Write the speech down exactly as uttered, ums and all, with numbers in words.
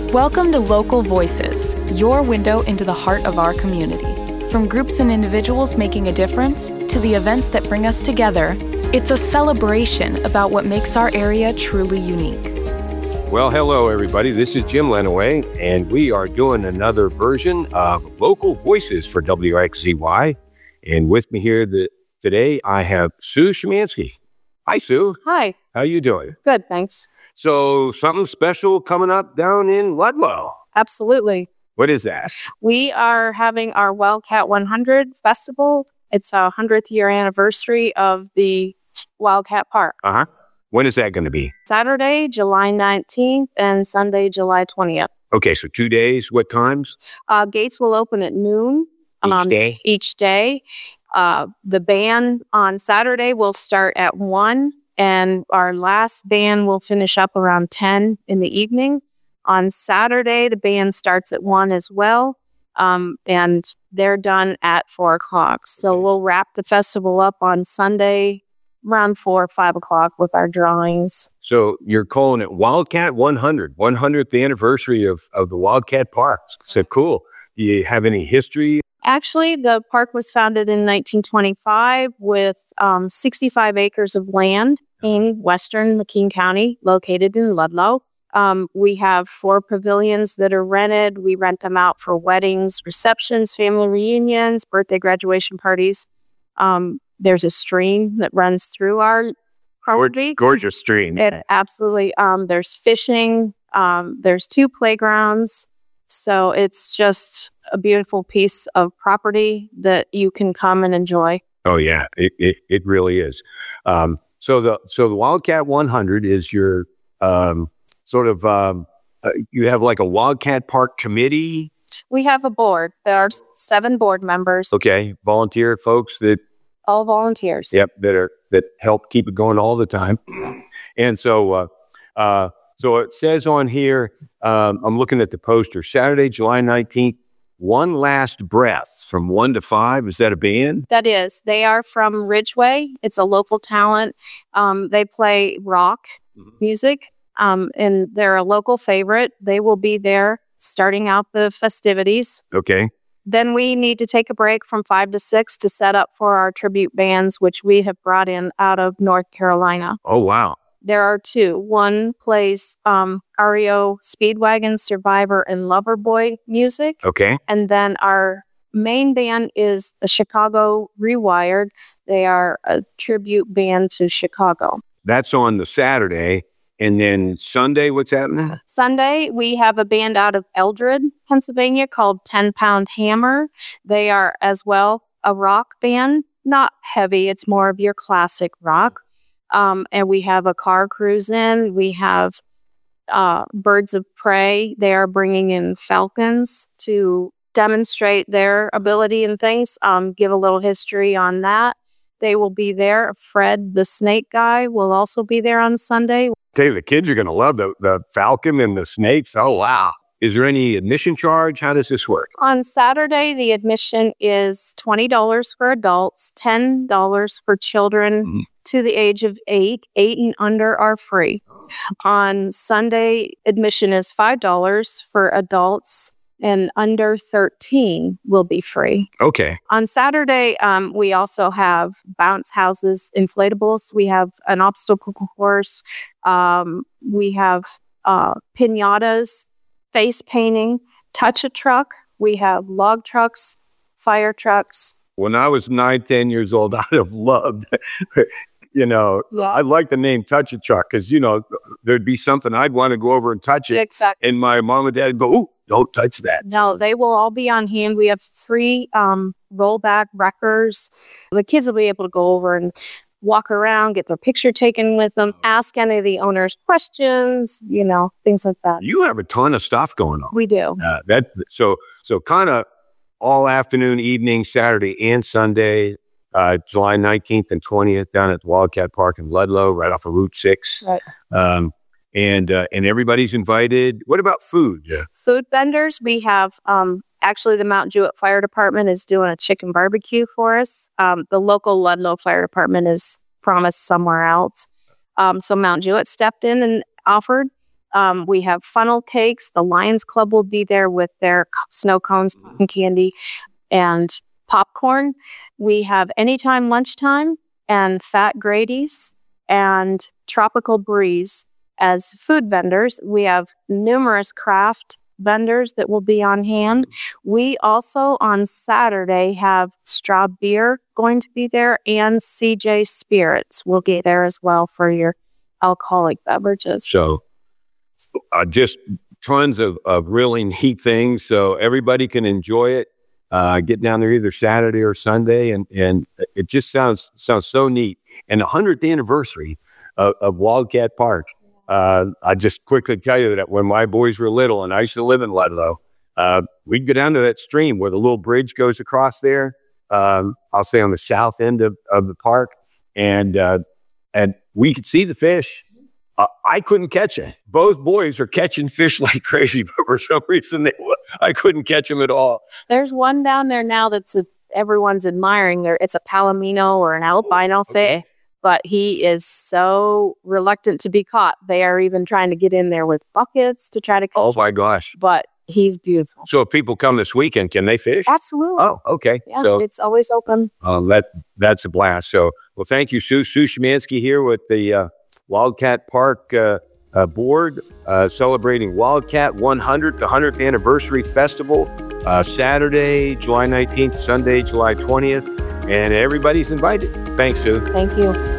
Welcome to Local Voices, your window into the heart of our community. From groups and individuals making a difference to the events that bring us together, it's a celebration about what makes our area truly unique. Well, hello, everybody. This is Jim Lenaway, and we are doing another version of Local Voices for W X Z Y. And with me here the, today, I have Sue Szymanski. Hi, Sue. Hi. How you doing? Good, thanks. So, something special coming up down in Ludlow. Absolutely. What is that? We are having our Wildcat one hundred Festival. It's our hundredth year anniversary of the Wildcat Park. Uh-huh. When is that going to be? Saturday, July nineteenth, and Sunday, July twentieth. Okay, so two days. What times? Uh, gates will open at noon. Each um, day? Each day. Uh, the band on Saturday will start at one, and our last band will finish up around ten in the evening. On Saturday, the band starts at one as well, um, and they're done at four o'clock. So Okay. we'll wrap the festival up on Sunday around four or five o'clock with our drawings. So you're calling it Wildcat one hundred, one hundredth anniversary of, of the Wildcat Park. So cool. Do you have any history? Actually, the park was founded in nineteen twenty-five with um, sixty-five acres of land in western McKean County, located in Ludlow. Um, we have four pavilions that are rented. We rent them out for weddings, receptions, family reunions, birthday graduation parties. Um, there's a stream that runs through our property. Gorgeous stream. It absolutely. Um, there's fishing. Um, there's two playgrounds. So it's just a beautiful piece of property that you can come and enjoy. Oh yeah, it it, it really is. Um, so the so the Wildcat one hundred is your um, sort of um, uh, you have like a Wildcat Park committee. We have a board. There are seven board members, Okay, volunteer folks that all volunteers. yep that are that help keep it going all the time. And so uh, uh, so it says on here. Um, I'm looking at the poster. Saturday, July nineteenth. One Last Breath from one to five. Is that a band? That is. They are from Ridgeway. It's a local talent. Um, they play rock Mhm. music, um, and they're a local favorite. They will be there starting out the festivities. Okay. Then we need to take a break from five to six to set up for our tribute bands, which we have brought in out of North Carolina. Oh, wow. There are two. One plays um, R E O Speedwagon, Survivor, and Loverboy music. Okay. And then our main band is a Chicago Rewired. They are a tribute band to Chicago. That's on the Saturday. And then Sunday, what's happening? Sunday, we have a band out of Eldred, Pennsylvania called ten pound Hammer. They are as well a rock band, not heavy. It's more of your classic rock. Um, and we have a car cruise in. We have uh, Birds of Prey. They are bringing in falcons to demonstrate their ability and things. Um, give a little history on that. They will be there. Fred, the snake guy, will also be there on Sunday. Tell you, the kids are going to love the, the falcon and the snakes. Oh, wow. Is there any admission charge? How does this work? On Saturday, the admission is twenty dollars for adults, ten dollars for children Mhm. to the age of eight. Eight and under are free. On Sunday, admission is five dollars for adults, and under thirteen will be free. Okay. On Saturday, um, we also have bounce houses, inflatables. We have an obstacle course. Um, we have uh, pinatas, face painting, touch a truck. We have log trucks, fire trucks. When I was nine, ten years old, I'd have loved, you know, Yeah. I like the name Touch a Truck because, you know, there'd be something I'd want to go over and touch it. Exactly. And my mom and dad would go, ooh, don't touch that. No, they will all be on hand. We have three um, rollback wreckers. The kids will be able to go over and walk around, get their picture taken with them, ask any of the owners questions, you know, things like that. You have a ton of stuff going on. We do. Uh, that so so kind of all afternoon, evening, Saturday and Sunday, uh, July nineteenth and twentieth down at the Wildcat Park in Ludlow, right off of Route six. Right. Um, and uh, and everybody's invited. What about food? Yeah. Food vendors, we have um, actually the Mount Jewett Fire Department is doing a chicken barbecue for us. Um, the local Ludlow Fire Department is promised somewhere else. Um, so Mount Jewett stepped in and offered. Um, we have funnel cakes. The Lions Club will be there with their c- snow cones, cotton candy, and popcorn. We have anytime lunchtime and Fat Grady's and Tropical Breeze as food vendors. We have numerous craft vendors that will be on hand. We also on Saturday have Straw Beer going to be there, and C J Spirits will be there as well for your alcoholic beverages. So uh, just tons of, of really neat things, so everybody can enjoy it. Uh, get down there either Saturday or Sunday, and and it just sounds sounds so neat. And the hundredth anniversary of, of Wildcat Park. Uh, I just quickly tell you that when my boys were little, and I used to live in Ludlow, uh, we'd go down to that stream where the little bridge goes across there. Um, I'll say on the south end of, of the park, and uh, and we could see the fish. Uh, I couldn't catch it. Both boys are catching fish like crazy, but for some reason they, I couldn't catch them at all. There's one down there now that's a, everyone's admiring. There, it's a palomino or an albino Okay. fish, but he is so reluctant to be caught. They are even trying to get in there with buckets to try to catch Oh him, my gosh! but he's beautiful. So if people come this weekend, can they fish? Absolutely. Oh, okay. Yeah, So it's always open. uh, that that's a blast. So well, thank you, Sue. Sue Szymanski here with the uh, Wildcat Park uh, uh, board, uh, celebrating Wildcat one hundredth, the hundredth anniversary festival, uh, Saturday, July nineteenth, Sunday, July twentieth, and everybody's invited. Thanks, Sue. Thank you.